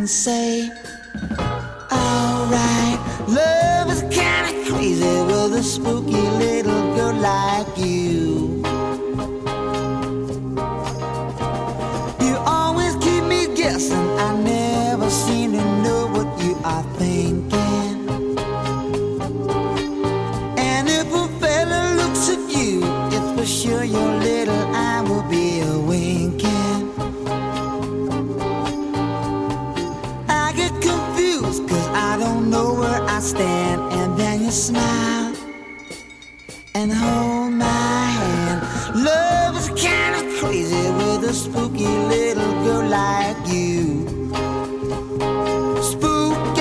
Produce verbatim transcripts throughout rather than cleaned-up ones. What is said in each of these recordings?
and say, alright, love is kinda crazy with a spooky little girl like you. You always keep me guessing, I never seem to know what you are thinking. And if a fella looks at you, it's for sure your little eye will be a winking. I get confused cause I don't know where I stand. And then you smile and hold my hand. Love is kinda crazy with a spooky little girl like you. Spooky.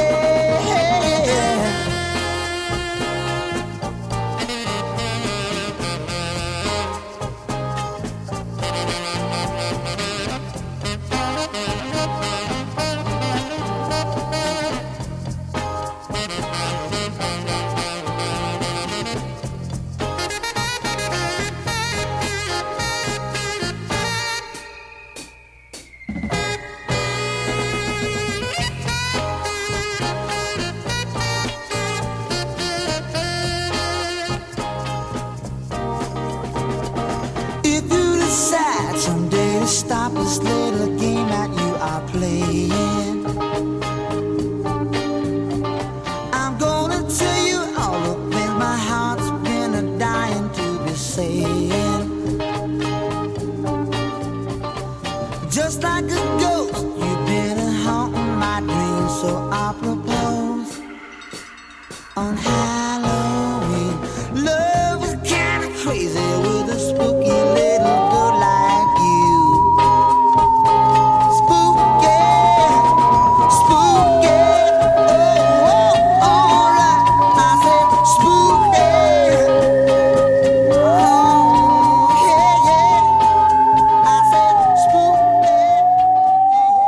Someday to stop this little game that you are playing, I'm gonna tell you all the things my heart's been a dying to be saying. Just like a ghost, you've been a haunting my dreams. So I propose on high